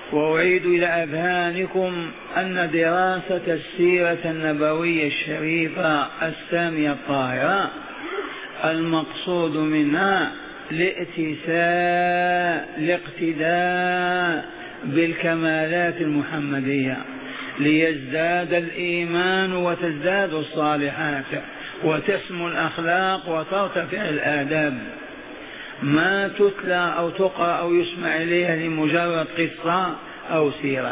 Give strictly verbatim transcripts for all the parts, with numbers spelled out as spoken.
وأعيد إلى أذهانكم أن دراسة السيرة النبوية الشريفة السامية الطاهرة المقصود منها الائتساء الاقتداء بالكمالات المحمدية ليزداد الإيمان وتزداد الصالحات وتسمو الأخلاق وترتفع الآداب. ما تتلى أو تقرأ أو يسمع إليها لمجرد قصة أو سيرة.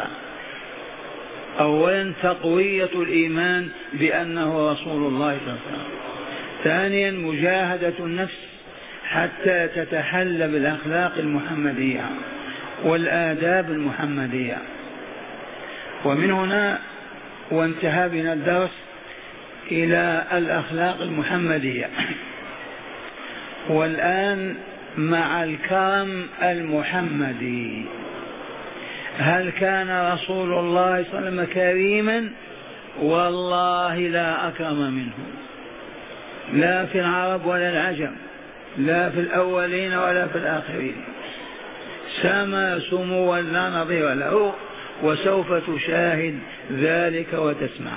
أولا تقوية الإيمان بأنه رسول الله صلى الله عليه وسلم. ثانيا مجاهدة النفس حتى تتحلى بالأخلاق المحمدية والآداب المحمدية. ومن هنا وانتهى بنا الدرس إلى الأخلاق المحمدية. والآن مع الكرم المحمدي. هل كان رسول الله صلى الله عليه وسلم كريما؟ والله لا أكرم منه، لا في العرب ولا العجم، لا في الأولين ولا في الآخرين. سما سموا لا نظير له، وسوف تشاهد ذلك وتسمع.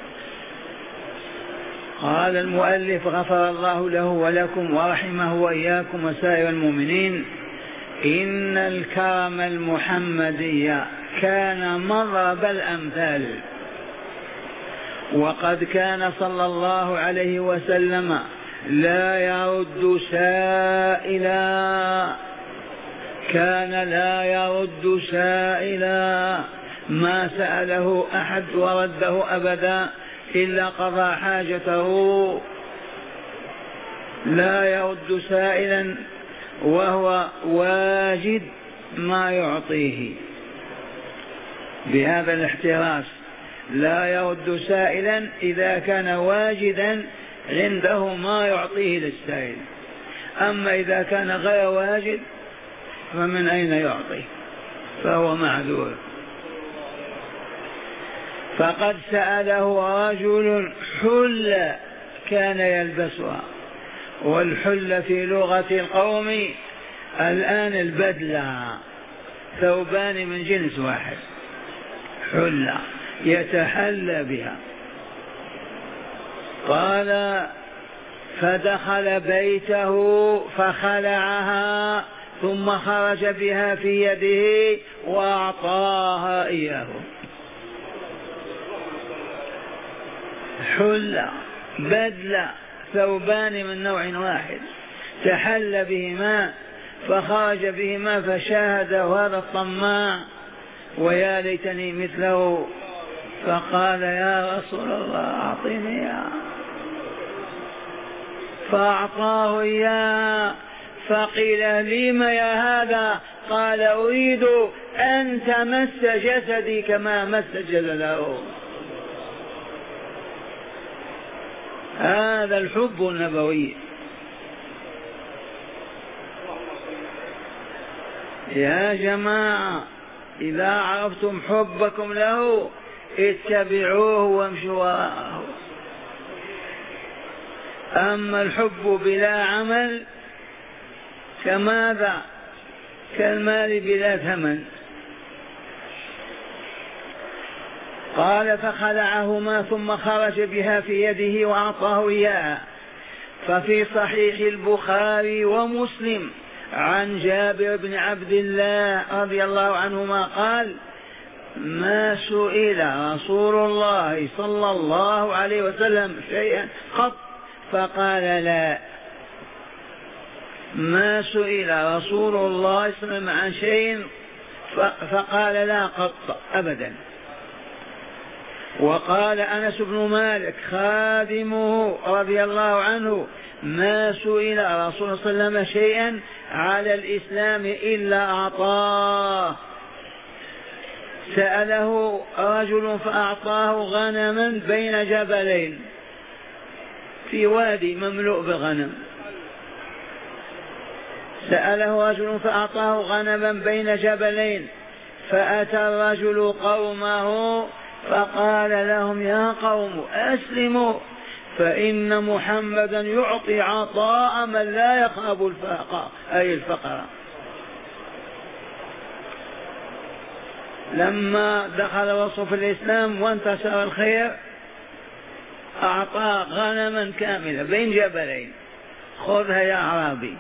قال المؤلف غفر الله له ولكم ورحمه وإياكم وسائر المؤمنين: إن الكرم المحمدي كان مضرب الأمثال، وقد كان صلى الله عليه وسلم لا يرد سائلا، كان لا يرد سائلا، ما سأله أحد ورده أبدا إلا قضى حاجته، لا يرد سائلا وهو واجد ما يعطيه. بهذا الاحتراس، لا يرد سائلا إذا كان واجدا عنده ما يعطيه للسائل، أما إذا كان غير واجد فمن أين يعطي؟ فهو معذور. فقد سأله رجل حلة كان يلبسها، والحلة في لغة القوم الآن البدلة، ثوبان من جنس واحد، حلة يتحلى بها. قال: فدخل بيته فخلعها ثم خرج بها في يده وأعطاها إياه. حلة بدلة ثوبان من نوع واحد تحل بهما فخرج بهما فشاهده هذا الطماع ويا ليتني مثله، فقال: يا رسول الله أعطني إياه، فأعطاه إياه. فقيل: لم يا هذا؟ قال: أريد أن تمس جسدي كما مس جسده. هذا الحب النبوي. يا جماعة، إذا عرفتم حبكم له اتبعوه وامشوا وراءه. أما الحب بلا عمل كماذا؟ كالمال بلا ثمن. قال: فخلعهما ثم خرج بها في يده وأعطاه إياها. ففي صحيح البخاري ومسلم عن جابر بن عبد الله رضي الله عنهما قال: ما سئل رسول الله صلى الله عليه وسلم شيئا قط فقال لا. ما سئل رسول الله صلى الله عليه وسلم عن شيء فقال لا قط أبدا. وقال أنس بن مالك خادمه رضي الله عنه: ما سئل رسول الله صلى الله عليه وسلم شيئا على الإسلام إلا أعطاه. سأله رجل فأعطاه غنما بين جبلين، في وادي مملوء بغنم. سأله رجل فأعطاه غنما بين جبلين، فأتى الرجل قومه فقال لهم: يا قوم أسلموا، فإن محمدا يعطي عطاء من لا يخاف الفقر، أي الفقر. لما دخل الرسول في الإسلام وانتشر الخير أعطاه غنما كاملة بين جبلين، خذها يا أعرابي.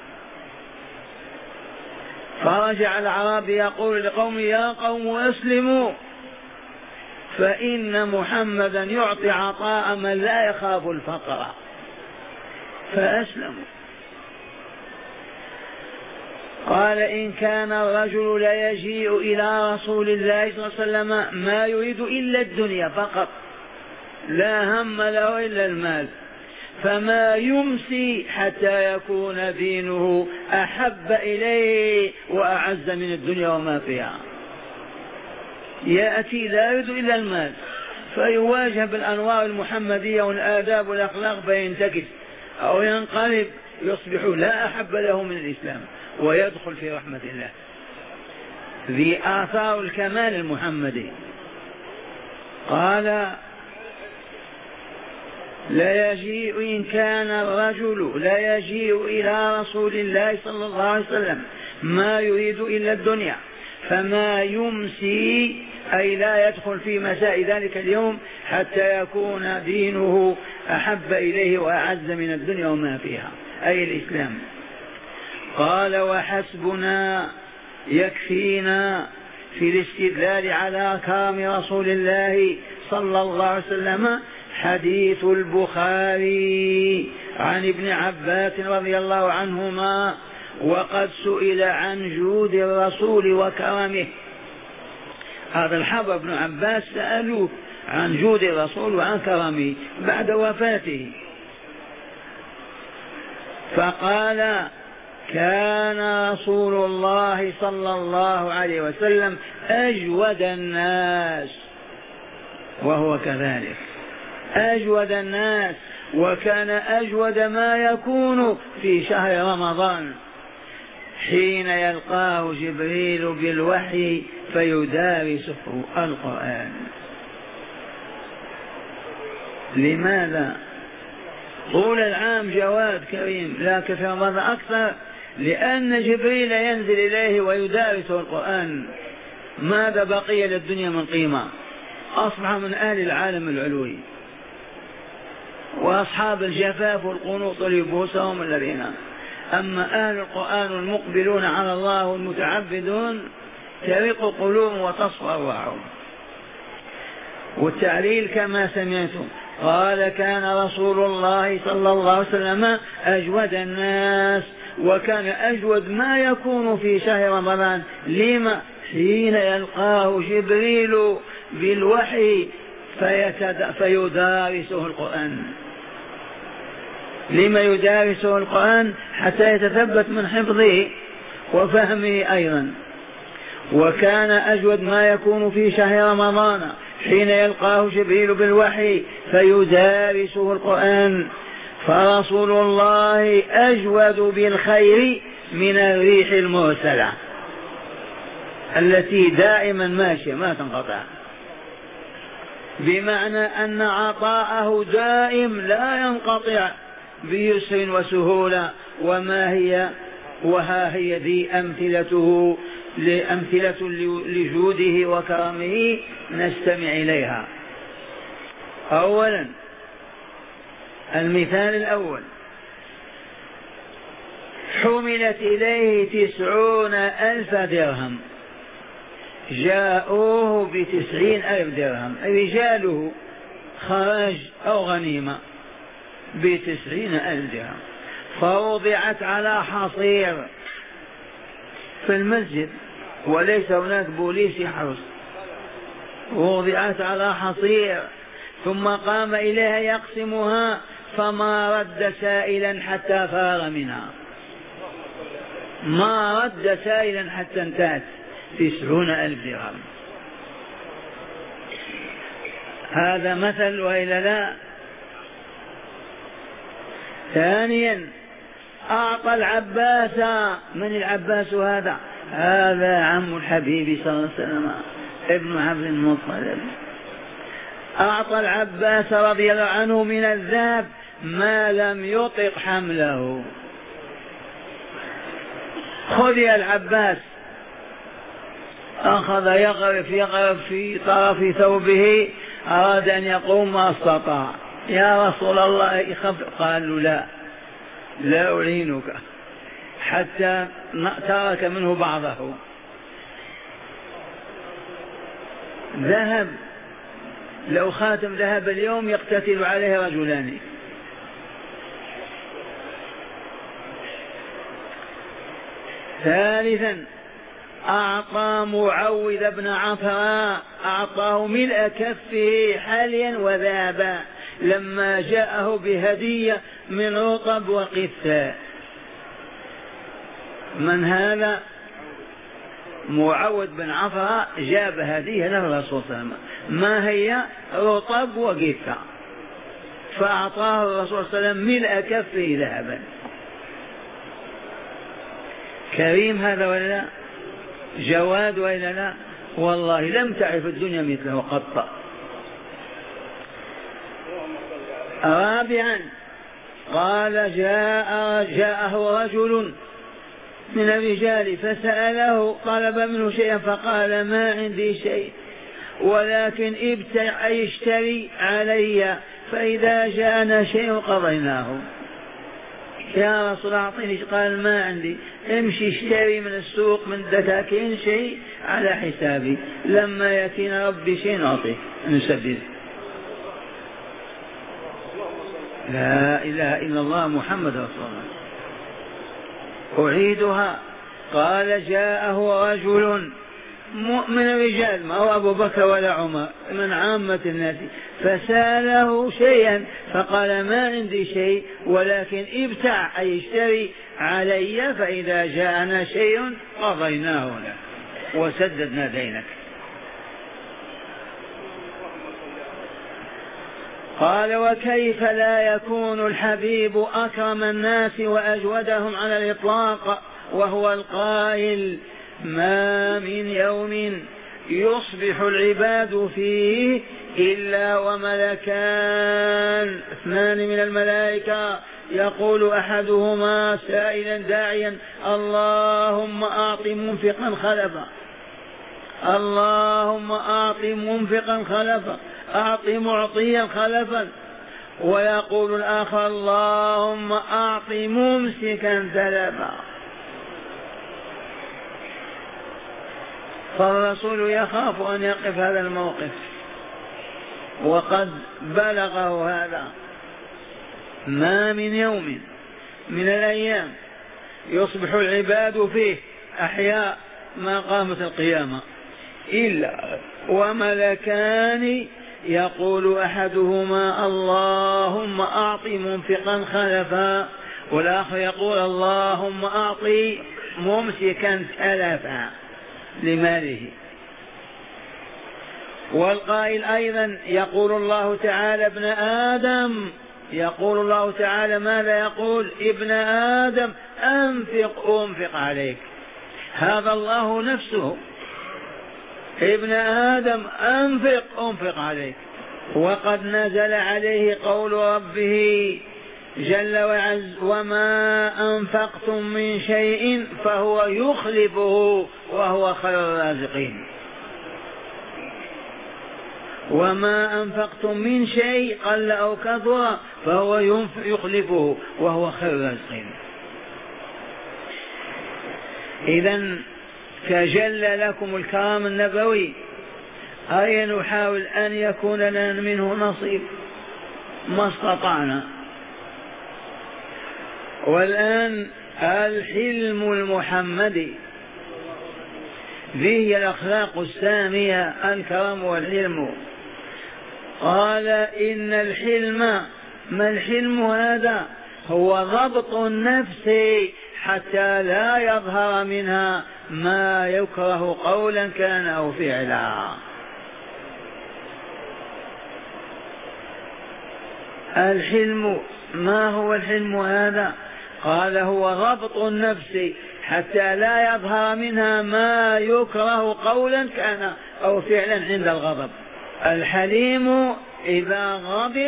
فرجع الأعرابي يقول لقومه يا قوم أسلموا فإن محمدا يعطي عطاء من لا يخاف الفقر. فأسلموا. قال إن كان الرجل لا يجيء إلى رسول الله صلى الله عليه وسلم ما يريد إلا الدنيا فقط، لا هم له إلا المال، فما يمسي حتى يكون دينه أحب إليه وأعز من الدنيا وما فيها. يأتي لا يريد إلا المال فيواجه بالأنوار المحمدية والآداب والأخلاق فينتكس أو ينقلب يصبح لا أحب له من الإسلام ويدخل في رحمة الله. ذي آثار الكمال المحمدي. قال لا يجيء إن كان الرجل لا يجيء إلى رسول الله صلى الله عليه وسلم ما يريد إلا الدنيا فما يمسي أي لا يدخل في مساء ذلك اليوم حتى يكون دينه أحب إليه وأعز من الدنيا وما فيها أي الإسلام. قال وحسبنا يكفينا في الاستدلال على كرم رسول الله صلى الله عليه وسلم حديث البخاري عن ابن عباس رضي الله عنهما وقد سئل عن جود الرسول وكرمه. هذا الحبر ابن عباس سألوه عن جود الرسول وعن كرمه بعد وفاته فقال كان رسول الله صلى الله عليه وسلم أجود الناس، وهو كذلك أجود الناس، وكان أجود ما يكون في شهر رمضان حين يلقاه جبريل بالوحي فيدارسه القرآن. لماذا؟ طول العام جواد كريم، لكن في رمضان أكثر، لأن جبريل ينزل إليه ويدارسه القرآن. ماذا بقي للدنيا من قيمة؟ أصبح من أهل العالم العلوي، وأصحاب الجفاف والقنوط لبوسهم الذين. أما أهل القرآن المقبلون على الله والمتعبدون ترق قلوبهم وتصفى أرواحهم. والتعليل كما سمعتم قال كان رسول الله صلى الله عليه وسلم أجود الناس، وكان أجود ما يكون في شهر رمضان. لما؟ حين يلقاه جبريل بالوحي فيدارسه القرآن. لما يدارسه القرآن؟ حتى يتثبت من حفظه وفهمه أيضا. وكان أجود ما يكون في شهر رمضان حين يلقاه جبريل بالوحي فيدارسه القرآن. فرسول الله أجود بالخير من الريح المرسلة التي دائما ماشية ما تنقطع، بمعنى أن عطاءه دائم لا ينقطع بيسر وسهولة. وما هي؟ وها هي ذي أمثلته لأمثلة لجوده وكرمه نستمع إليها. أولا المثال الأول حملت إليه تسعون ألف درهم، جاءوه بتسعين ألف درهم، رجاله خراج أو غنيمة بتسعين ألف درهم، فوضعت على حصير في المسجد وليس هناك بوليس يحرس، وضعت على حصير ثم قام إليها يقسمها فما رد سائلا حتى فار منها، ما رد سائلا حتى انتهت تسعون ألف درهم. هذا مثل وإلا لا؟ ثانيا أعطى العباس. من العباس هذا؟ هذا عم الحبيب صلى الله عليه وسلم ابن عبد المطلب. أعطى العباس رضي الله عنه من الذهب ما لم يطق حمله. خذ يا العباس. أخذ يغرف يغرف في طرف ثوبه، أراد أن يقوم ما استطاع. يا رسول الله يخف، قال له لا لا أعينك، حتى ترك منه بعضه. ذهب، لو خاتم ذهب اليوم يقتتل عليه رجلان. ثالثا أعطى معوذ بن عفراء، أعطاه ملء كفه حاليا وذهبا لما جاءه بهدية من رطب وقثاء. من هذا؟ معوذ بن عفراء جاب هدية له الرسول صلى الله عليه وسلم، ما هي؟ رطب وقثاء، فأعطاه الرسول صلى الله عليه وسلم ملء كفه ذهبا. كريم هذا ولا لا؟ جواد ولا لا؟ والله لم تعرف الدنيا مثله قط. رابعا قال جاء جاءه رجل من الرجال فسأله، طلب منه شيئا فقال ما عندي شيء ولكن ابتع أي اشتري علي فإذا جاءنا شيء قضيناه. يا رسول أعطيني، قال ما عندي، امشي اشتري من السوق من دكاكين شيء على حسابي، لما يأتينا ربي شيء نعطيه نسدد. لا إله إلا الله محمد رسول الله. أعيدها، قال جاءه رجل من الرجال، ما هو أبو بكر ولا عمر، من عامة الناس، فسأله شيئا فقال ما عندي شيء ولكن ابتع أي اشتري علي فإذا جاءنا شيء قضيناه له وسددنا دينك. قال وكيف لا يكون الحبيب أكرم الناس وأجودهم على الإطلاق وهو القائل ما من يوم يصبح العباد فيه إلا وملكان اثنان من الملائكة يقول أحدهما سائلا داعيا اللهم أعط منفقا خلفا، اللهم أعط منفقا خلفا، أعط معطيا خلفا، ويقول الآخر اللهم أعط ممسكا تلفا. فالرسول يخاف أن يقف هذا الموقف وقد بلغه هذا. ما من يوم من الأيام يصبح العباد فيه أحياء ما قامت القيامة إلا وملكان يقول أحدهما اللهم أعط منفقا خلفا، والآخر يقول اللهم أعط ممسكا تلفا لماله. والقائل أيضا يقول الله تعالى ابن آدم، يقول الله تعالى ماذا يقول؟ ابن آدم أنفق أنفق عليك، هذا الله نفسه، ابن آدم أنفق أنفق عليك. وقد نزل عليه قول ربه جل وعز وما أنفقتم من شيء فهو يخلفه وهو خير الرازقين. وما أنفقتم من شيء قل أو كثر فهو يخلفه وهو خير الرازقين. إذن تجلى لكم الكرام النبوي، أي نحاول أن يكون لنا منه نصيب ما استطعنا. والآن الحلم المحمدي، ذي الأخلاق السامية الكرم والحلم. قال إن الحلم، ما الحلم هذا؟ هو ضبط النفس حتى لا يظهر منها ما يكره قولا كان أو فعلا. الحلم، ما هو الحلم هذا؟ قال هو ضبط النفس حتى لا يظهر منها ما يكره قولا كان أو فعلا عند الغضب. الحليم إذا غضب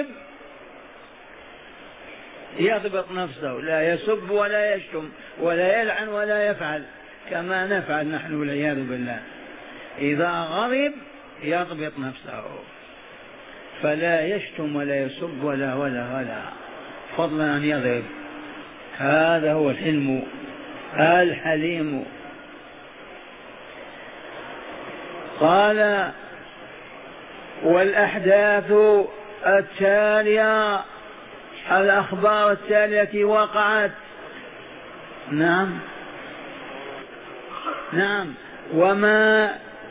يضبط نفسه، لا يسب ولا يشتم ولا يلعن ولا يفعل كما نفعل نحن والعياذ بالله. إذا غضب يضبط نفسه، فلا يشتم ولا يسب ولا ولا ولا، فضلا أن يضرب. هذا هو الحلم الحليم. قال والأحداث التالية، الأخبار التالية التي وقعت. نعم نعم وما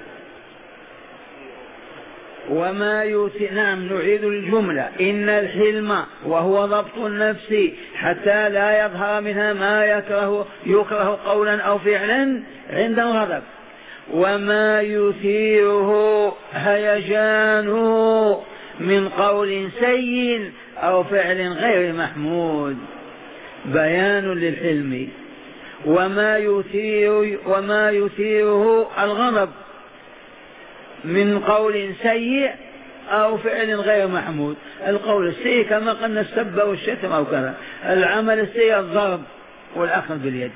وما يوتي. نعم نعيد الجملة. إن الحلم وهو ضبط النفس حتى لا يظهر منها ما يكره يكره قولا أو فعلا عند الغضب، وما يثيره هيجانه من قول سيء أو فعل غير محمود. بيان للحلم. وما يثير وما يثيره الغضب من قول سيء أو فعل غير محمود. القول السيء كما قلنا السب والشتم أو كذا، العمل السيء الضرب والأخذ باليد.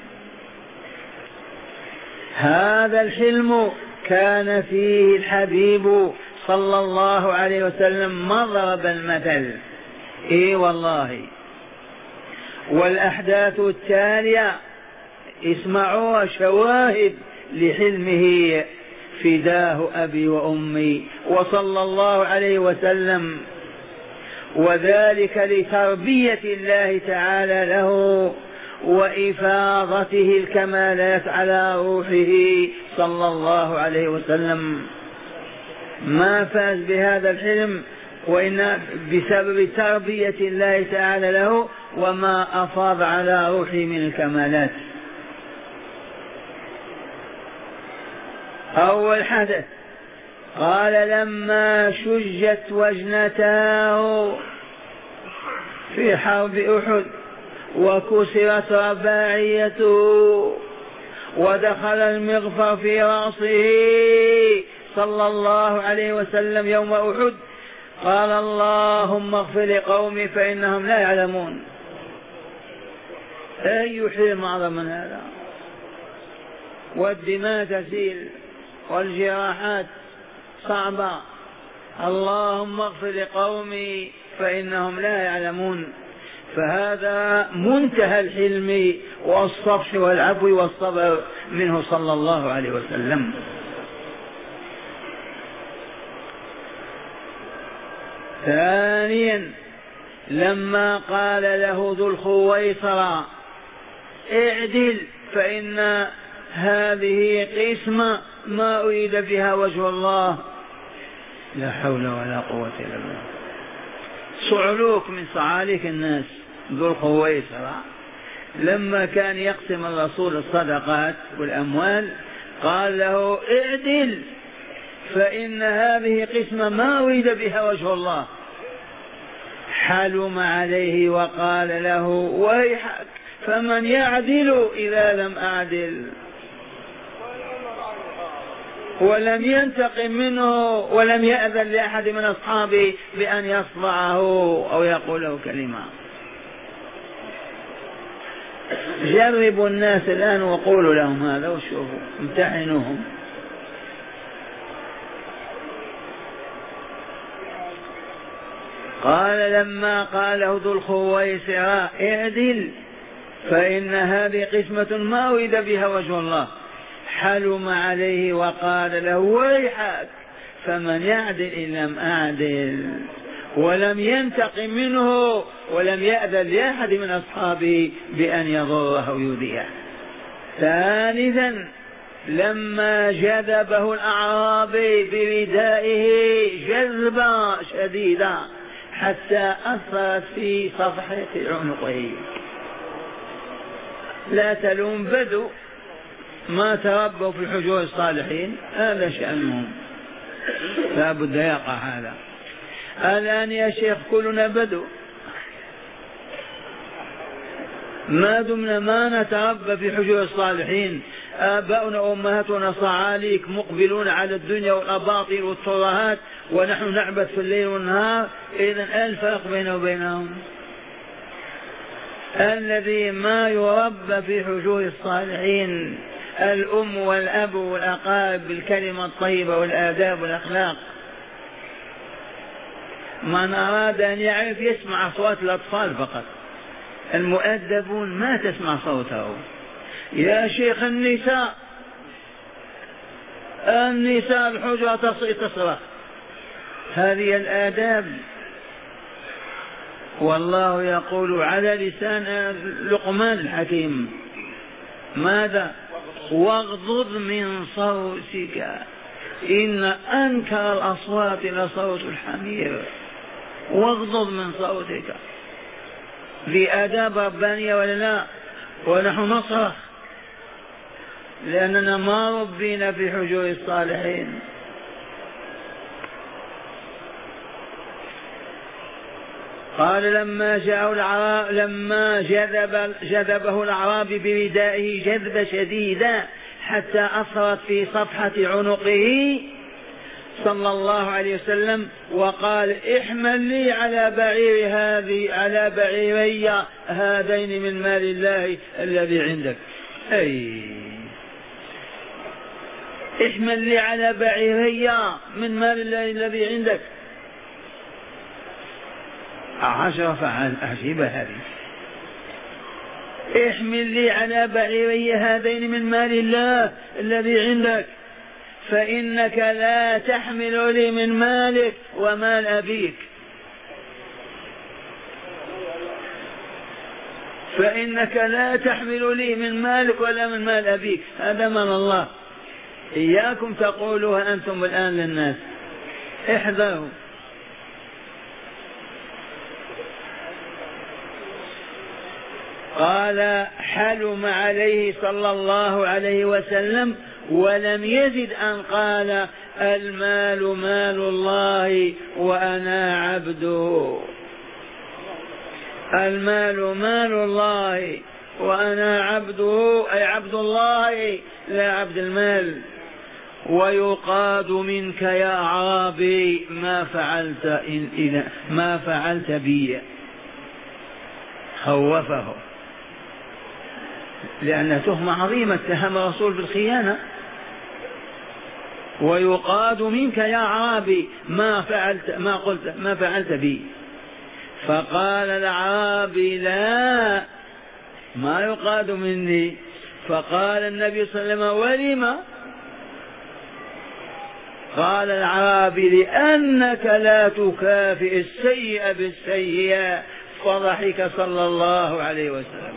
هذا الحلم كان فيه الحبيب صلى الله عليه وسلم مضرب المثل. إيه والله. والأحداث التالية اسمعوا شواهد لحلمه، فداه أبي وأمي وصلى الله عليه وسلم، وذلك لتربية الله تعالى له وإفاضته الكمالات على روحه صلى الله عليه وسلم. ما فاز بهذا الحلم وإن بسبب تربية الله تعالى له وما أفاض على روحه من الكمالات. أول حدث قال لما شجت وجنتاه في حرب أحد وكسرت رباعيته ودخل المغفر في رأسه صلى الله عليه وسلم يوم أحد، قال اللهم اغفر لقومي فإنهم لا يعلمون. أي حلم أعظم من هذا؟ والدماء تسيل والجراحات صعبة. اللهم اغفر لقومي فإنهم لا يعلمون. فهذا منتهى الحلم والصفح والعفو والصبر منه صلى الله عليه وسلم. ثانيا لما قال له ذو الخويصرة اعدل فإن هذه قسمة ما أريد بها وجه الله، لا حول ولا قوة إلا بالله. صعلوك من صعاليك الناس ذو الخويصرة لما كان يقسم الرسول الصدقات والأموال قال له اعدل فإن هذه قسمة ما أريد بها وجه الله. حلم عليه وقال له ويحك فمن يعدل إذا لم أعدل، ولم ينتقم منه ولم يأذن لأحد من أصحابه بأن يصفعه أو يقول له كلمة. جربوا الناس الآن وقولوا لهم هذا وشوفوا، امتحنوهم. قال لما قاله ذو الخويصرة اعدل فإن هذه قسمة ما أريد بها وجه الله، حلم عليه وقال له ويحك فمن يعدل إن لم أعدل، ولم ينتقم منه ولم يأذن لأحد من أصحابه بأن يضره أو يؤذيه. ثالثا لما جذبه الأعرابي بردائه جذبا شديدا حتى أثرت في صفحة عنقه. لا تلوم بدو ما تربوا في الحجور الصالحين، هذا شأنهم، لا بد يقع هذا. الآن يا شيخ كلنا بدو، ما دمنا ما نتربى في حجور الصالحين، آباؤنا وأمهاتنا صعاليك مقبلون على الدنيا والأباطيل والترهات ونحن نعبد في الليل والنهار، إذن الفرق بينه وبينهم. الذي ما يربى في حجور الصالحين الأم والأب والأقارب بالكلمة الطيبة والآداب والأخلاق. من أراد أن يعرف يسمع أصوات الأطفال فقط، المؤدبون ما تسمع صوته. يا شيخ النساء النساء الحجرة تصرخ، هذه الآداب. والله يقول على لسان لقمان الحكيم ماذا؟ واغضض من صوتك إن أنكر الأصوات لصوت الحمير. واغضض من صوتك، ذي آداب ربانية ولا لا؟ ونحن نصرخ لأننا ما ربينا في حجور الصالحين. قال لما جاءه العراب لما جذب جذبه الأعرابي بردائه جذب شديدا حتى أثرت في صفحة عنقه صلى الله عليه وسلم، وقال احمل لي على بعير هذه على بعيري هذين من مال الله الذي عندك. أي احمل لي على بعيري من مال الله الذي عندك. عشر فعل عجيبة هذه. احمل لي على بعيري هذين من مال الله الذي عندك، فإنك لا تحمل لي من مالك ومال أبيك، فإنك لا تحمل لي من مالك ولا من مال أبيك. هذا من الله. إياكم تقولوها أنتم الآن للناس، احذروا. قال حلم عليه صلى الله عليه وسلم ولم يزد أن قال المال مال الله وأنا عبده. المال مال الله وأنا عبده، أي عبد الله لا عبد المال. ويقاد منك يا أعرابي ما فعلت إن إذا ما فعلت بي. خوفه لأن تهمة عظيمة، اتهم الرسول بالخيانة. ويقاد منك يا أعرابي ما فعلت ما قلت ما فعلت بي. فقال الأعرابي لا، ما يقاد مني. فقال النبي صلى الله عليه وسلم ولم؟ قال الأعرابي لأنك لا تكافئ السيئة بالسيئة. فضحك صلى الله عليه وسلم.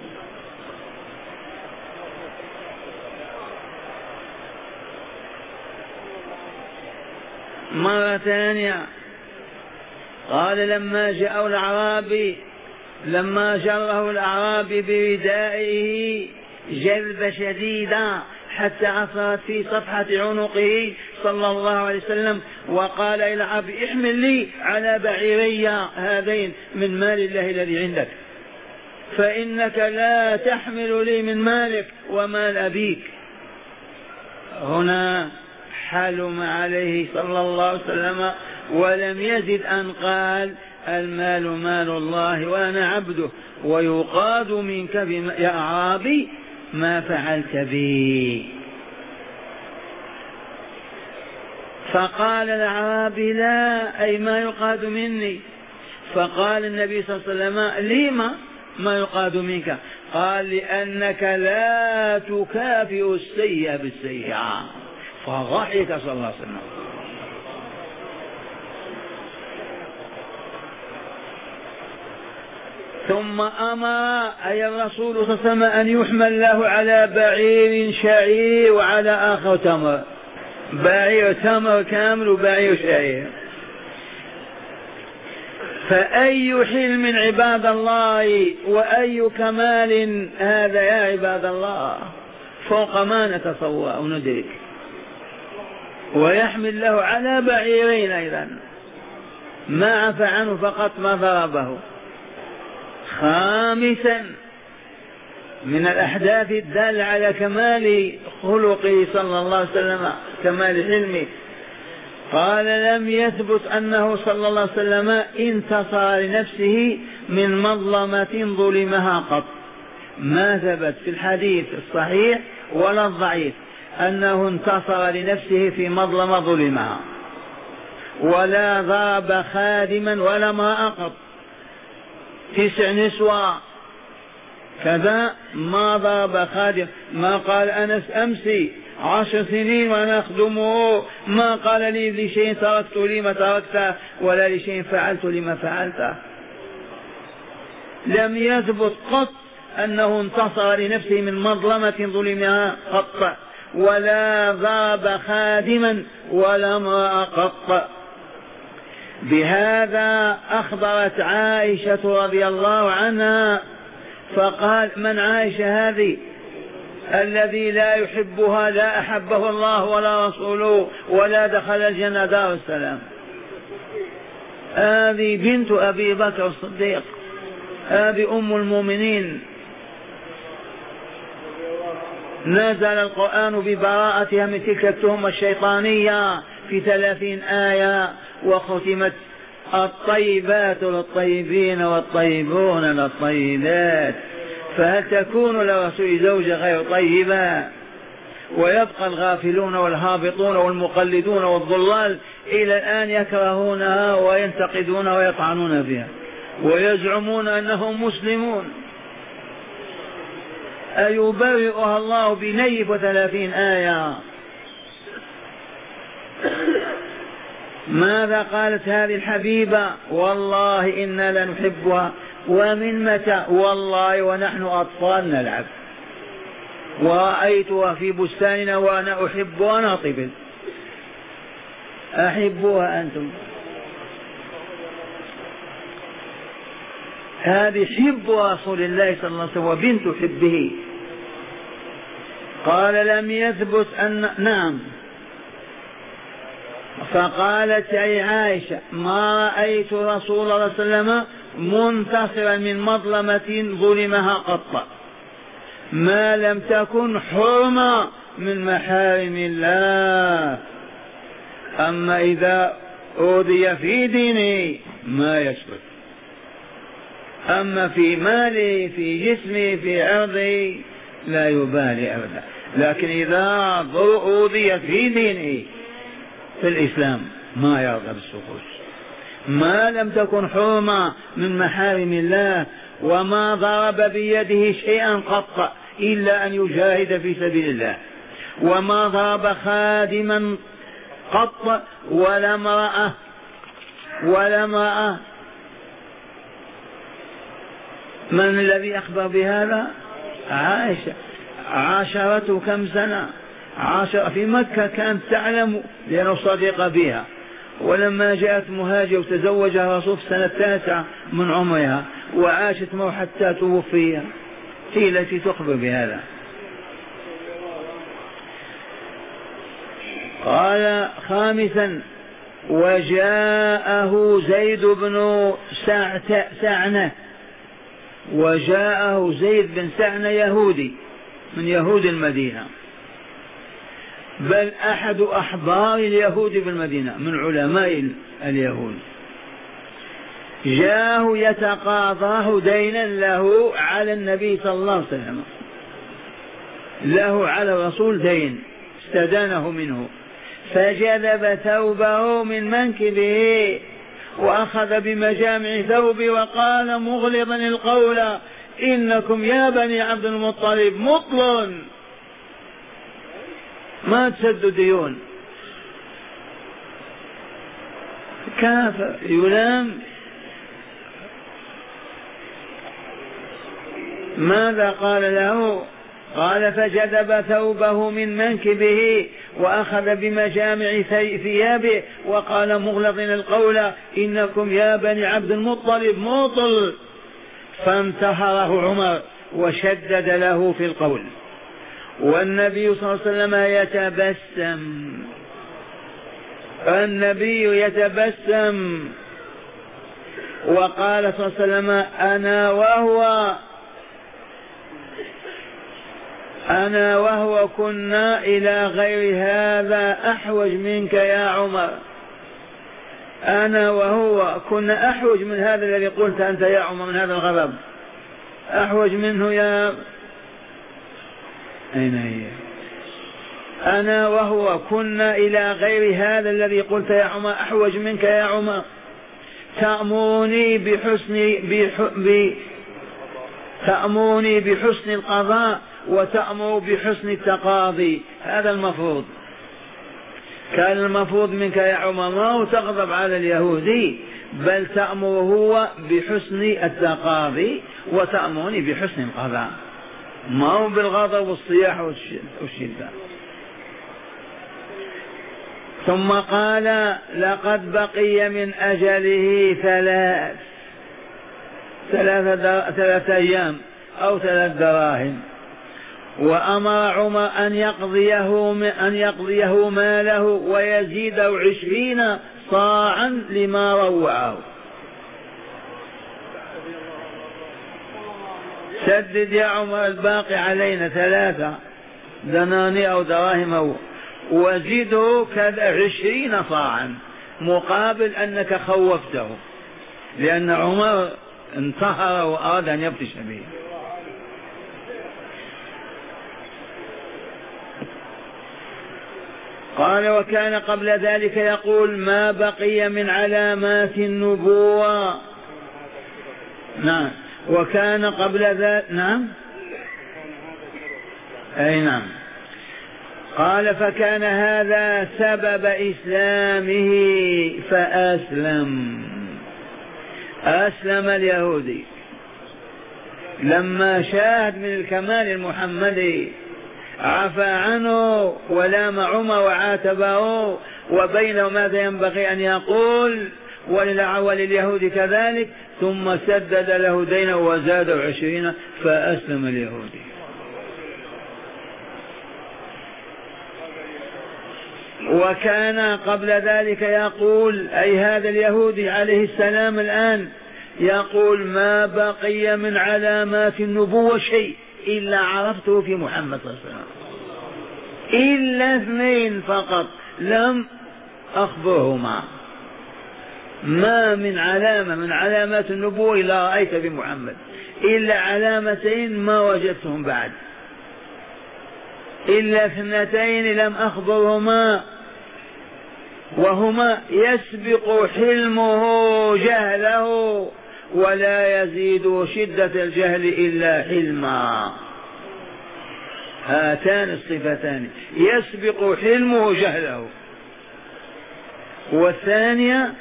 مرة ثانية قال لما جاء الأعرابي لما جره الأعرابي بردائه جذب شديدا حتى أثرت في صفحة عنقه صلى الله عليه وسلم، وقال إلى الأعرابي احمل لي على بعيري هذين من مال الله الذي عندك، فإنك لا تحمل لي من مالك ومال أبيك. هنا حلم عليه صلى الله عليه وسلم ولم يزد أن قال المال مال الله وأنا عبده، ويقاد منك يا أعرابي ما فعلت بي. فقال الأعرابي لا، أي ما يقاد مني. فقال النبي صلى الله عليه وسلم لما ما يقاد منك؟ قال لأنك لا تكافئ السيئة بالسيئة. فضحك صلى الله عليه وسلم. ثم أمر أي الرسول صلى الله عليه وسلم أن يحمل له على بعير شعير وعلى آخر تمر. بعير تمر كامل وبعير شعير. فأي حلم عباد الله وأي كمال هذا يا عباد الله، فوق ما نتصور وندرك. ويحمل له على بعيرين أيضا، ما عفى عنه فقط ما ضربه. خامسا من الأحداث الدالة على كمال خلقه صلى الله عليه وسلم، كمال حلمه، قال لم يثبت أنه صلى الله عليه وسلم انتصر لنفسه من مظلمة ظلمها قط. ما ثبت في الحديث الصحيح ولا الضعيف أنه انتصر لنفسه في مظلمة ظلمها، ولا ضرب خادما ولا ما أقط تسع نسوة كذا، ما ضرب خادم، ما قال أنس أمسي عشر سنين وأنا أخدمه، ما قال لي لشيء تركت لما تركته ولا لشيء فعلت لما فعلته. لم يثبت قط أنه انتصر لنفسه من مظلمة ظلمها قط، ولا ضرب خادما ولا امرأة قط. بهذا أخبرت عائشة رضي الله عنها فقال: من عائشة هذه؟ الذي لا يحبها لا أحبه الله ولا رسوله ولا دخل الجنة دار السلام. هذه بنت أبي بكر الصديق، هذه أم المؤمنين، نزل القرآن ببراءتها من تلك التهمة الشيطانية في ثلاثين آية، وختمت: الطيبات للطيبين والطيبون للطيبات. فهل تكون لرسول زوجة غير طيبة؟ ويبقى الغافلون والهابطون والمقلدون والضلال إلى الآن يكرهونها وينتقدونها ويطعنون فيها ويزعمون أنهم مسلمون. أيبرئها الله بنيف وثلاثين آية؟ ماذا قالت هذه الحبيبة؟ والله إنا لنحبها. ومن متى؟ والله ونحن أطفال نلعب، ورأيتها في بستاننا وأنا أحب وأنا طفل. أحبوها أنتم؟ هذه حب رسول الله صلى الله عليه وسلم وبنت حبه. قال: لم يثبت أن نعم. فقالت أي عائشة: ما رأيت رسول الله صلى الله عليه وسلم منتصرا من مظلمة ظلمها قط، ما لم تكن حرمة من محارم الله. أما إذا أوذي في دينه ما يسكت، أما في ماله في جسمه في عرضه لا يبالي أبدا. لكن إذا أوذي في دينه في الإسلام ما يرضى بالسكوت، ما لم تكن حرمة من محارم الله. وما ضرب بيده شيئا قط إلا أن يجاهد في سبيل الله، وما ضرب خادما قط ولا امرأة ولا امرأة. من الذي أخبر بهذا؟ عائشة. عاشرته كم سنة؟ عاشر في مكة، كانت تعلم لأنه صديق بها، ولما جاءت مهاجر وتزوجها الرسول في السنة التاسعة من عمرها وعاشت معه حتى توفي، هي التي تخبر بهذا. قال: خامسا: وجاءه زيد بن سعنة، وجاءه زيد بن سعنة يهودي من يهود المدينة، بل أحد أحبار اليهود بالمدينة من علماء اليهود. جاءه يتقاضاه دينا له على النبي صلى الله عليه وسلم، له على الرسول دين استدانه منه، فجذب ثوبه من منكبه وأخذ بمجامع ثوبه وقال مغلظا القول: إنكم يا بني عبد المطلب مطل، ما تسدوا ديون. كافر يلام. ماذا قال له؟ قال: فجذب ثوبه من منكبه وأخذ بمجامع ثيابه وقال مغلظا القول: إنكم يا بني عبد المطلب مطل. فانتهره عمر وشدد له في القول، والنبي صلى الله عليه وسلم يتبسم، النبي يتبسم وقال صلى الله عليه وسلم: أنا وهو أنا وهو كنا إلى غير هذا أحوج منك يا عمر. أنا وهو كنا أحوج من هذا الذي قلت أنت يا عمر، من هذا الغضب أحوج منه يا أين هي؟ أنا وهو كنا إلى غير هذا الذي قلت يا عمر أحوج منك يا عمر. تأمرني بحسن بح... ب... تأمرني بحسن القضاء وتأمر بحسن التقاضي، هذا المفروض. كان المفروض منك يا عمر ما هو تغضب على اليهودي، بل تأمر هو بحسن التقاضي وتأمرني بحسن القضاء، ما هو بالغضب والصياح والشدة. ثم قال لقد بقي من أجله ثلاث ثلاثة ثلاث أيام أو ثلاث دراهم، وأمر عمر أن يقضيه أن يقضيه ماله ويزيده عشرين صاعا لما روعه. سدد يا عمر الباقي علينا ثلاثة دنانير أو دراهم وزيده كذا عشرين صاعا مقابل أنك خوفته، لأن عمر انتهر وأراد أن يبطش به. قال وكان قبل ذلك يقول ما بقي من علامات النبوة. نعم وكان قبل ذلك. نعم أي نعم. قال فكان هذا سبب إسلامه فأسلم. أسلم اليهودي لما شاهد من الكمال المحمدي، عفى عنه ولام عمر وعاتبه وبينه ماذا ينبغي أن يقول، ولليهود كذلك، ثم سدد له دينه وزاده عشرين فأسلم اليهودي. وكان قبل ذلك يقول أي هذا اليهودي عليه السلام الآن يقول ما بقي من علامات النبوة شيء إلا عرفته في محمد صلى الله عليه وسلم، إلا اثنين فقط لم أخبرهما. ما من علامة من علامات النبوة إلا رأيت بمحمد، إلا علامتين ما وجدتهم بعد، إلا اثنتين لم أخبرهما، وهما يسبق حلمه جهله ولا يزيد شدة الجهل إلا حلما. هاتان الصفتان يسبق حلمه جهله. والثانية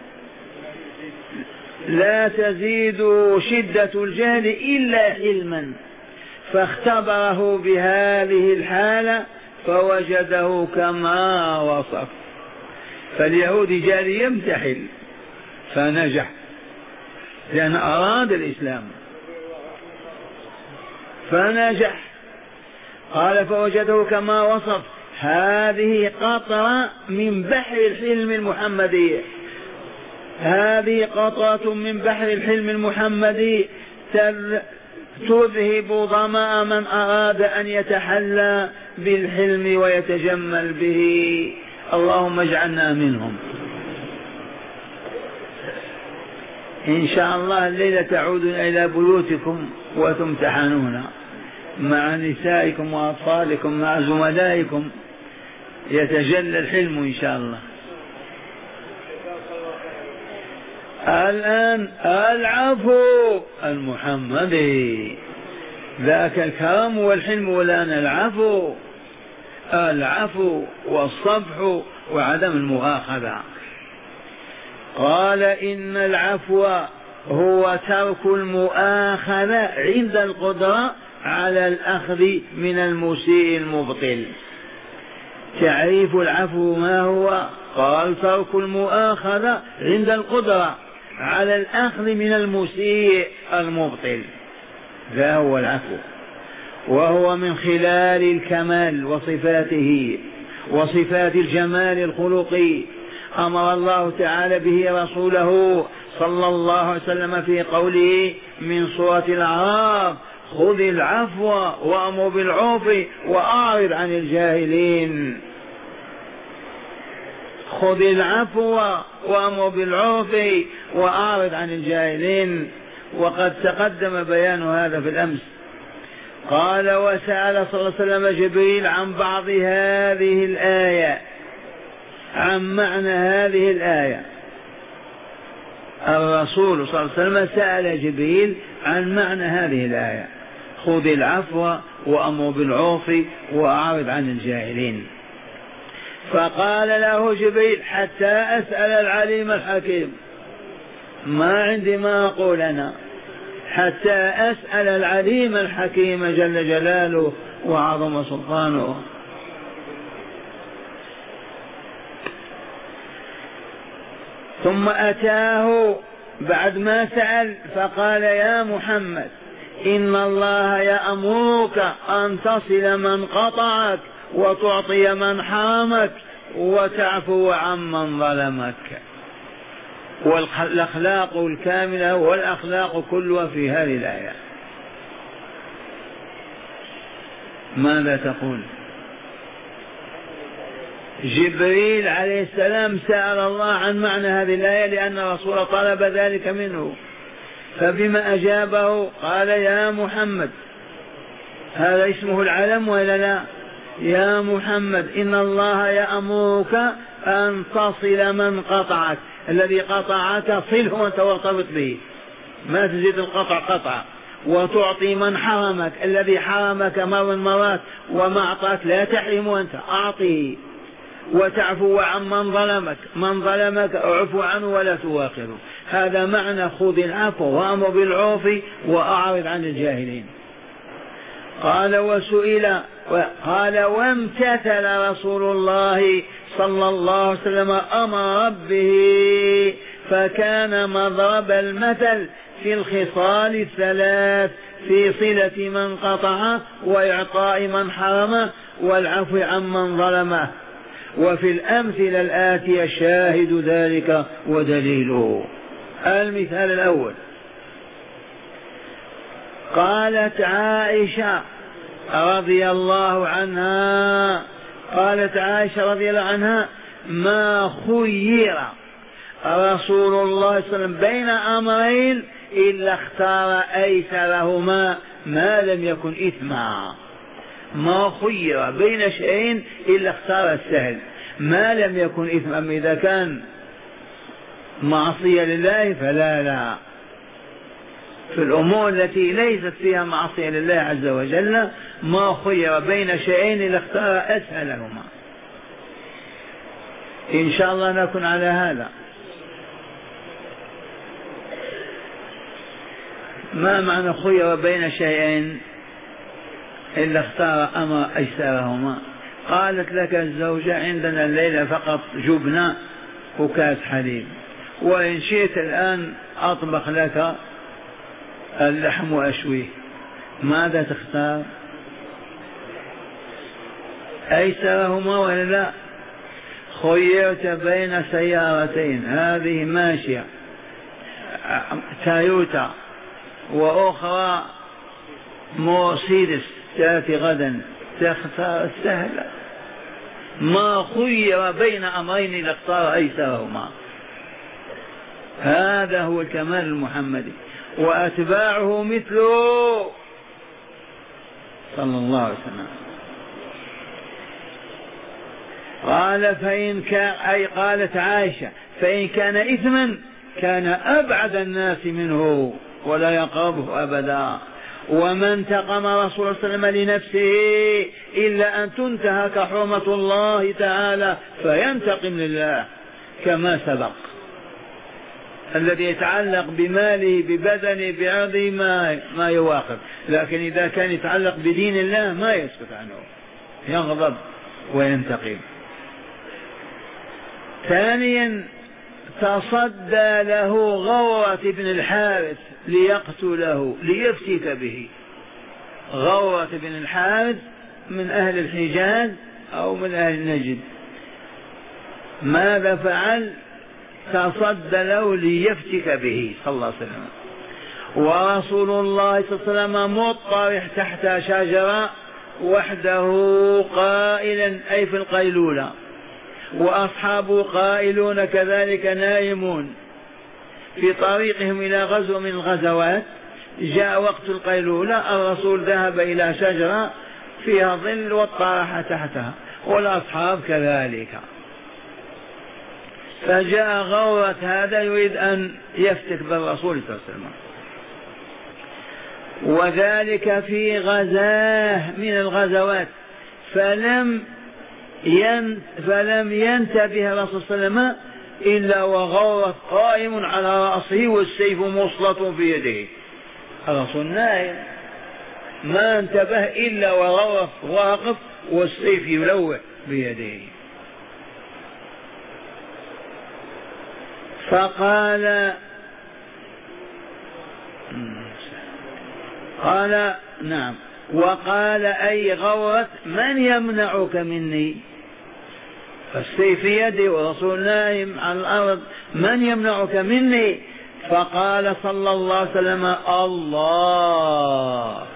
لا تزيد شدة الجهل إلا حلما، فاختبره بهذه الحالة فوجده كما وصف. فاليهودي جاء يمتحل فنجح لأن أراد الإسلام فنجح. قال فوجده كما وصف. هذه قطرة من بحر الحلم المحمدي، هذه قطرة من بحر الحلم المحمدي تذهب ظمأ من أراد أن يتحلى بالحلم ويتجمل به. اللهم اجعلنا منهم. إن شاء الله الليلة تعودون إلى بيوتكم وتمتحنون مع نسائكم وأطفالكم مع زملائكم، يتجلى الحلم إن شاء الله. الآن العفو المحمدي، ذاك الكرم والحلم، والآن العفو، العفو والصفح وعدم المؤاخذة. قال إن العفو هو ترك المؤاخذة عند القدرة على الأخذ من المسيء المبطل. تعريف العفو ما هو؟ قال ترك المؤاخذة عند القدرة على الأخذ من المسيء المبطل، ذا هو العفو، وهو من خلال الكمال وصفاته وصفات الجمال الخلقي. أمر الله تعالى به رسوله صلى الله عليه وسلم في قوله من سورة الأعراف خذ العفو وأمر بالعرف وأعرض عن الجاهلين. خذ العفو وأمر بالعرف وأعرض عن الجاهلين، وقد تقدم بيان هذا في الأمس. قال وسأل صلى الله عليه وسلم جبريل عن بعض هذه الآية، عن معنى هذه الآية. الرسول صلى الله عليه وسلم سأل جبريل عن معنى هذه الآية: خذ العفو وأمر بالعرف وأعرض عن الجاهلين. فقال له جبريل: حتى أسأل العليم الحكيم. ما عندي ما أقول أنا، حتى أسأل العليم الحكيم جل جلاله وعظم سلطانه. ثم أتاه بعد ما سأل فقال: يا محمد، إن الله يأمرك أن تصل من قطعك وتعطي من حرمك وتعفو عمن ظلمك. والأخلاق الكاملة والأخلاق كلها في هذه الآية. ماذا تقول؟ جبريل عليه السلام سأل الله عن معنى هذه الآية لأن الرسول طلب ذلك منه، فبما أجابه؟ قال: يا محمد. هذا اسمه العلم ولا لا؟ يا محمد، إن الله يأمرك أن تصل من قطعك. الذي قطعك صله وانت وارتبط به، ما تزيد القطع قطع. وتعطي من حرمك، الذي حرمك مر من مرات وما أعطاك لا تحرم وانت أعطيه. وتعفو عن من ظلمك، من ظلمك اعفو عنه ولا تواخره. هذا معنى خذ العفو وأمر بالعرف وأعرض عن الجاهلين. قال وسئل قال وامتثل رسول الله صلى الله عليه وسلم أمر ربه، فكان مضرب المثل في الخصال الثلاث: في صلة من قطعه، وإعطاء من حرمه، والعفو عمن ظلمه. وفي الأمثلة الآتية شاهد ذلك ودليله. المثال الأول: قالت عائشة رضي الله عنها قالت عائشة رضي الله عنها: ما خير رسول الله صلى الله عليه وسلم بين أمرين إلا اختار أيسرهما ما لم يكن إثما. ما خير بين شيئين إلا اختار السهل ما لم يكن إثما. إذا كان معصية لله فلا لا، في الأمور التي ليست فيها معصية لله عز وجل ما خير بين شيئين إلا اختار أسهلهما. إن شاء الله نكون على هذا. ما معنى خير بين شيئين إلا اختار أمر أيسرهما؟ قالت لك الزوجة: عندنا الليلة فقط جبنة وكاس حليب، وإن شئت الآن أطبخ لك اللحم وأشويه، ماذا تختار؟ أيسرهما ولا لا؟ خيرت بين سيارتين، هذه ماشية تويوتا وأخرى مرسيدس تأتي غدا، تختار السهل. ما خير بين أمرين لاختار أيسرهما. هذا هو الكمال المحمدي، وأتباعه مثله صلى الله عليه وسلم. قال فإن كان، أي قالت عائشة: فإن كان إثما كان أبعد الناس منه ولا يقربه أبدا. وما انتقم رسول الله صلى الله عليه وسلم لنفسه إلا أن تنتهك حرمة الله تعالى فينتقم لله كما سبق. الذي يتعلق بماله ببدنه بعرضه ما, ما يواخذ، لكن إذا كان يتعلق بدين الله ما يسكت عنه، يغضب وينتقم. ثانيا: تصدى له غورة بن الحارث ليقتله ليفتك به. غورة بن الحارث من أهل الحجاز أو من أهل نجد. ماذا فعل؟ تصدى له ليفتك به صلى الله عليه وسلم. ورسول الله صلى الله عليه وسلم مضطرح تحت شجرة وحده قائلا، أي في القيلولة، وأصحابه قائلون كذلك نائمون في طريقهم إلى غزو من الغزوات، جاء وقت القيلولة الرسول ذهب إلى شجرة فيها ظل واطرح تحتها، والأصحاب كذلك. فجاء غورة هذا يريد أن يفتك بالرسول صلى الله عليه وسلم، وذلك في غزاه من الغزوات، فلم ين فلم ينتبه الرسول صلى الله عليه وسلم إلا وغورة قائم على رأسه والسيف مصلة في يده. الرسول نائم ما انتبه إلا وغورة واقف والسيف يلوح بيده. فقال قال نعم وقال أي غورة من يمنعك مني؟ فالسيف في يدي ورسول نائم على الأرض، من يمنعك مني؟ فقال صلى الله عليه وسلم الله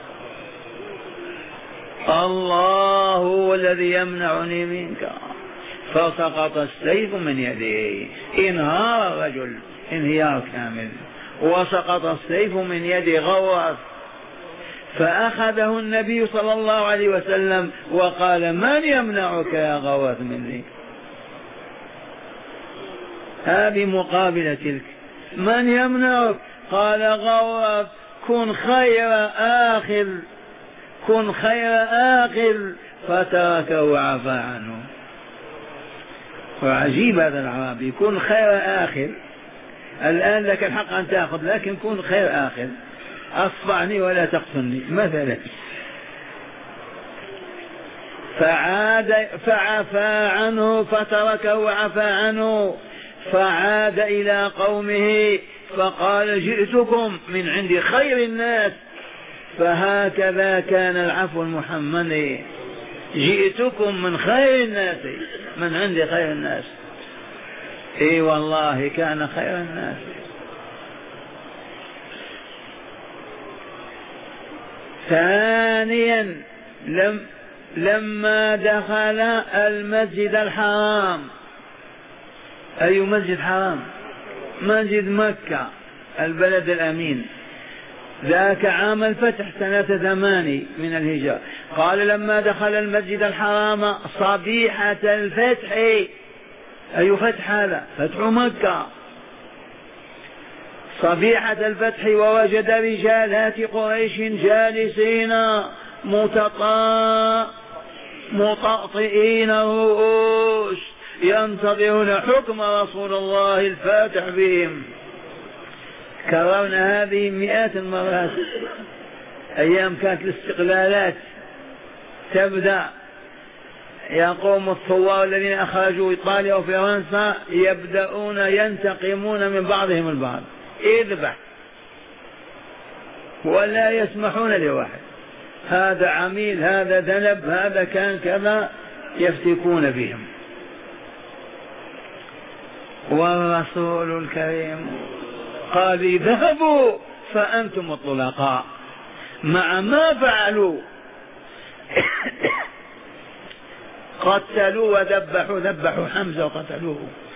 الله هو الذي يمنعني منك. فسقط السيف من يده، انهار الرجل انهيار كامل، وسقط السيف من يد غورة. فأخذه النبي صلى الله عليه وسلم وقال من يمنعك يا غورة مني؟ هذه مقابلة تلك، من يمنعك؟ قال غورة كن خير آخر كن خير آخر، فتركه وعفى عنه. وعجيب هذا العربي، كن خير آخر، الآن لك الحق أن تأخذ لكن كن خير آخر، أصفعني ولا تقتلني مثلا. فعاد فعفى عنه فتركه وعفى عنه، فعاد إلى قومه فقال جئتكم من عند خير الناس. فهكذا كان العفو المحمدي، جئتكم من خير الناس، من عند خير الناس. اي والله كان خير الناس. ثانيا لم لما دخل المسجد الحرام، أي مسجد حرام؟ مسجد مكة البلد الأمين، ذاك عام الفتح سنة ثماني من الهجرة. قال لما دخل المسجد الحرام صبيحة الفتح. أي فتح هذا؟ فتح مكة. صبيحة الفتح ووجد رجالات قريش جالسين متطا مطأطئين الرؤوس ينتظرون حكم رسول الله الفاتح بهم. كررنا هذه مئات المرات، أيام كانت الاستقلالات تبدأ، يقوم الثوار الذين أخرجوا إيطاليا وفرنسا يبدأون ينتقمون من بعضهم البعض، اذبح، ولا يسمحون لواحد، هذا عميل، هذا ذنب، هذا كان كذا، يفتكون بهم. والرسول الكريم قال اذهبوا فأنتم الطلقاء، مع ما فعلوا قتلوا وذبحوا، ذبحوا حمزة وقتلوه.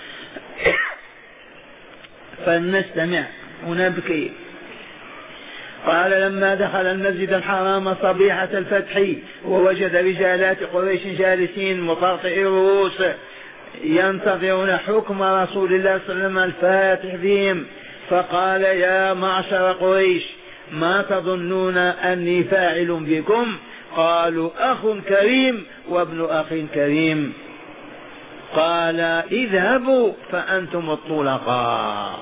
فلنستمع ونبكي. قال لما دخل المسجد الحرام صبيحة الفتح ووجد رجالات قريش جالسين مطرطئي الرؤوس ينتظرون حكم رسول الله صلى الله عليه وسلم الفاتح بهم، فقال يا معشر قريش ما تظنون أني فاعل بكم؟ قالوا أخ كريم وابن أخ كريم. قال اذهبوا فأنتم الطلقاء.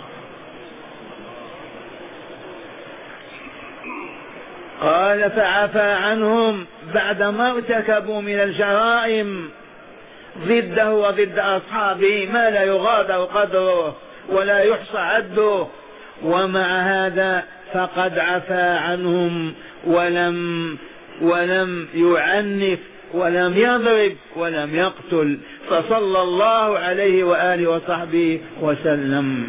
قال فعفى عنهم بعدما ارتكبوا من الجرائم ضده وضد أصحابه ما لا يغادر قدره ولا يحصى عده، ومع هذا فقد عفى عنهم ولم ولم يعنف ولم يضرب ولم يقتل، فصلى الله عليه وآله وصحبه وسلم.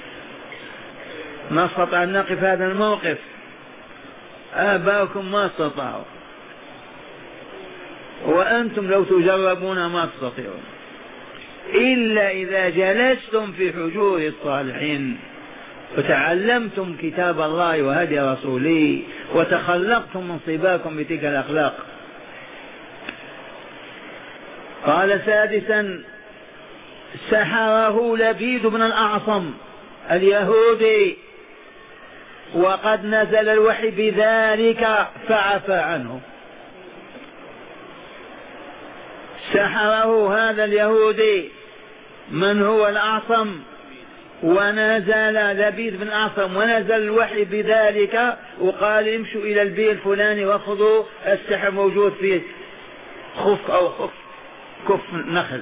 ما استطعنا أن نقف هذا الموقف، آباؤكم ما استطاعوا، وأنتم لو تجربون ما تستطيعون إلا إذا جلستم في حجور الصالحين وتعلمتم كتاب الله وهدي رسوله وتخلقتم من صباكم بتلك الأخلاق. قال سادسا سحره لبيد بن الأعصم اليهودي وقد نزل الوحي بذلك فعفى عنه. سحره هذا اليهودي من هو الأعصم، ونزل لبيد بن الأعصم ونزل الوحي بذلك وقال امشوا إلى البيت الفلاني واخذوا السحر موجود فيه خف أو خف كف نخل،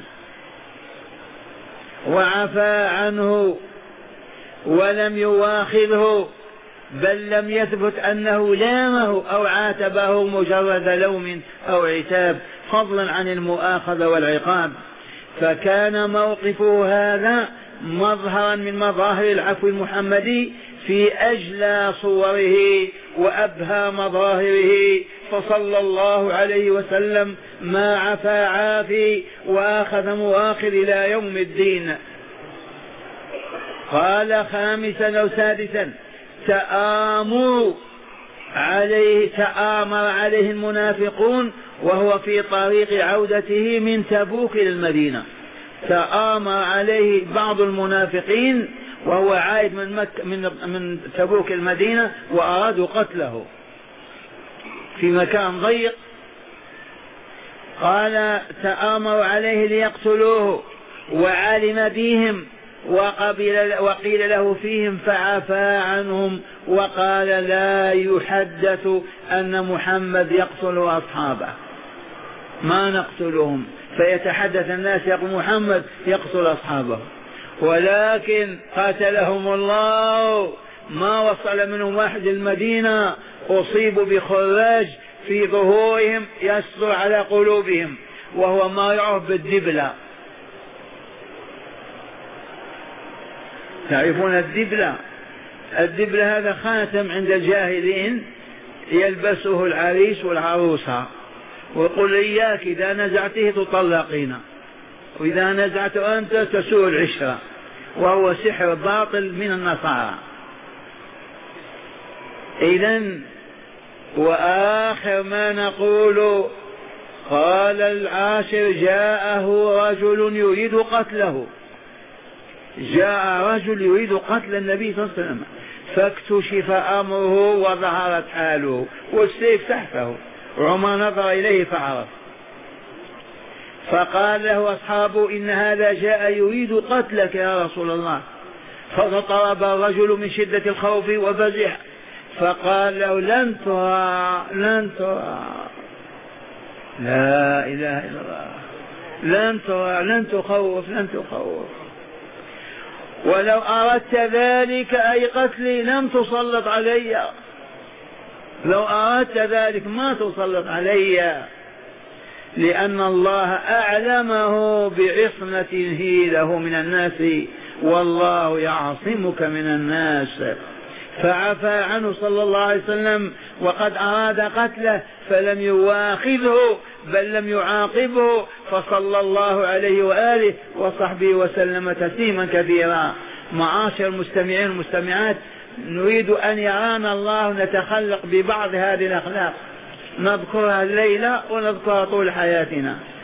وعفى عنه ولم يواخذه، بل لم يثبت أنه لامه أو عاتبه مجرد لوم أو عتاب فضلا عن المؤاخذة والعقاب. فكان موقفه هذا مظهرا من مظاهر العفو المحمدي في أجلى صوره وأبهى مظاهره، فصلى الله عليه وسلم ما عفا عافي وأخذ مؤاخذ إلى يوم الدين. قال خامسا أو سادسا تآمر عليه تآمر عليه المنافقون وهو في طريق عودته من تبوك إلى المدينة. تآمر عليه بعض المنافقين وهو عائد من مكة من من تبوك المدينة وأرادوا قتله في مكان ضيق. قال تآمر عليه ليقتلوه وعلم بهم وقبل وقيل له فيهم فعفى عنهم وقال لا يحدث أن محمد يقتل أصحابه، ما نقتلهم، فيتحدث الناس يقول محمد يقتل أصحابه، ولكن قاتلهم الله ما وصل منهم واحد المدينة أصيبوا بخراج في ظهورهم يسطر على قلوبهم، وهو ما يعرف بالدبلة. تعرفون الدبلة؟ الدبلة هذا خاتم عند الجاهلين يلبسه العريس والعروسة، وقل إياك إذا نزعته تطلقين، وإذا نزعته أنت تسوء العشرة، وهو سحر باطل من النصارى. إذن وآخر ما نقول قال العاشر جاءه رجل يريد قتله، جاء رجل يريد قتل النبي صلى الله عليه وسلم فاكتشف أمره وظهرت حاله والسيف تحته، عمر نظر إليه فعرف، فقال له أصحابه إن هذا جاء يريد قتلك يا رسول الله، فاضطرب الرجل من شدة الخوف وفزع، فقال له لن ترى لن ترى لا إله إلا الله، لن ترى لن تخوف لن تخوف، ولو أردت ذلك أي قتلي لم تسلط علي، لو أردت ذلك ما تسلط علي، لأن الله أعلمه بعصمته له من الناس والله يعصمك من الناس. فعفى عنه صلى الله عليه وسلم وقد أراد قتله فلم يواخذه بل لم يعاقبه، فصلى الله عليه وآله وصحبه وسلم تسليما كثيرا. معاشر المستمعين والمستمعات، نريد أن يرانا الله نتخلق ببعض هذه الأخلاق، نذكرها الليلة ونذكرها طول حياتنا.